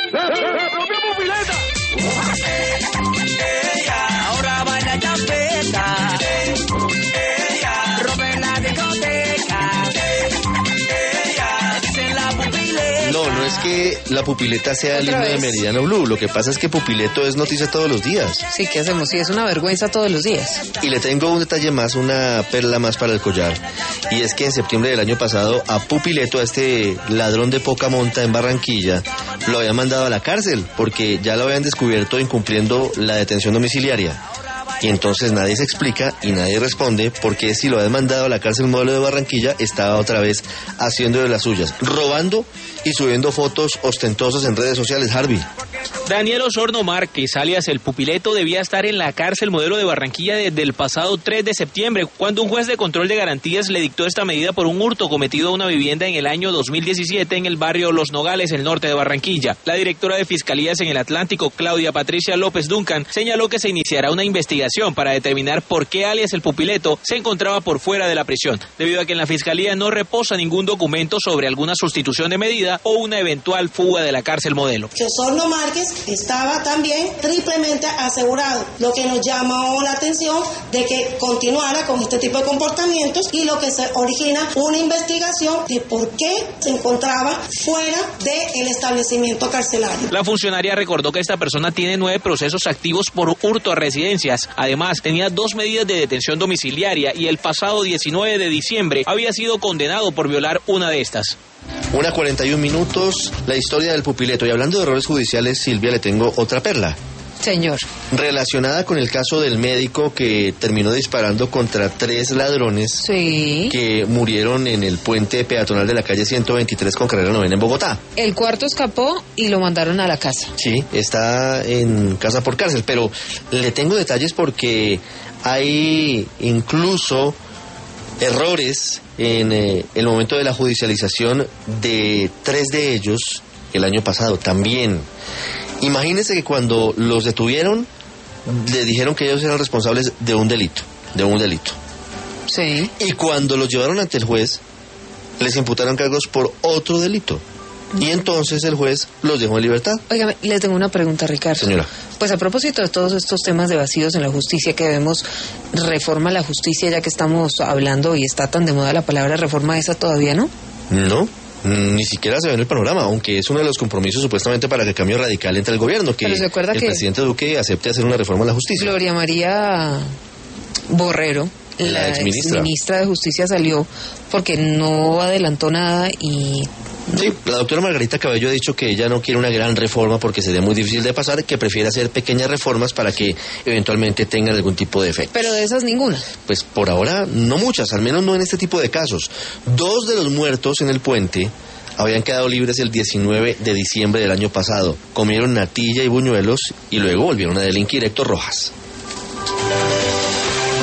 ¡La propia Pupileta! Ahora baila champeta, rompe la discoteca, dice la Pupileta. No es que la Pupileta sea el himno de Meridiano Blue. Lo que pasa es que Pupileto es noticia todos los días. Sí, ¿qué hacemos? Sí, es una vergüenza todos los días. Y le tengo un detalle más, una perla más para el collar. Y es que en septiembre del año pasado a Pupileto, a este ladrón de poca monta en Barranquilla, lo habían mandado a la cárcel porque ya lo habían descubierto incumpliendo la detención domiciliaria. Y entonces nadie se explica y nadie responde por qué si lo habían mandado a la cárcel modelo de Barranquilla estaba otra vez haciendo de las suyas, robando y subiendo fotos ostentosas en redes sociales. Harvey. Daniel Osorno Márquez, alias El Pupileto, debía estar en la cárcel modelo de Barranquilla desde el pasado 3 de septiembre, cuando un juez de control de garantías le dictó esta medida por un hurto cometido a una vivienda en el año 2017 en el barrio Los Nogales, el norte de Barranquilla. La directora de Fiscalías en el Atlántico, Claudia Patricia López Duncan, señaló que se iniciará una investigación para determinar por qué alias El Pupileto se encontraba por fuera de la prisión, debido a que en la Fiscalía no reposa ningún documento sobre alguna sustitución de medida o una eventual fuga de la cárcel modelo. Que Osorno Márquez estaba también triplemente asegurado, lo que nos llamó la atención de que continuara con este tipo de comportamientos y lo que se origina una investigación de por qué se encontraba fuera del establecimiento carcelario. La funcionaria recordó que esta persona tiene 9 procesos activos por hurto a residencias. Además, tenía 2 medidas de detención domiciliaria y el pasado 19 de diciembre había sido condenado por violar una de estas. 1:41, la historia del Pupileto. Y hablando de errores judiciales, Silvia, le tengo otra perla. Señor. Relacionada con el caso del médico que terminó disparando contra 3 ladrones, sí, que murieron en el puente peatonal de la calle 123 con carrera 9 en Bogotá. El cuarto escapó y lo mandaron a la casa. Sí, está en casa por cárcel, pero le tengo detalles porque hay incluso errores en el momento de la judicialización de 3 de ellos el año pasado también. Imagínense que cuando los detuvieron, le dijeron que ellos eran responsables de un delito. Sí. Y cuando los llevaron ante el juez, les imputaron cargos por otro delito. Y entonces el juez los dejó en libertad. Óigame, le tengo una pregunta, Ricardo. Señora. Pues a propósito de todos estos temas de vacíos en la justicia, que vemos reforma a la justicia, ya que estamos hablando y está tan de moda la palabra reforma, esa todavía no. No, ni siquiera se ve en el panorama, aunque es uno de los compromisos supuestamente para que cambio radical entre el gobierno, que el presidente Duque acepte hacer una reforma a la justicia. Gloria María Borrero, la exministra de Justicia, salió porque no adelantó nada y... Sí, la doctora Margarita Cabello ha dicho que ella no quiere una gran reforma porque sería muy difícil de pasar, que prefiere hacer pequeñas reformas para que eventualmente tengan algún tipo de efecto. Pero de esas ninguna. Pues por ahora no muchas, al menos no en este tipo de casos. 2 de los muertos en el puente habían quedado libres el 19 de diciembre del año pasado. Comieron natilla y buñuelos y luego volvieron a delinquir. Héctor Rojas.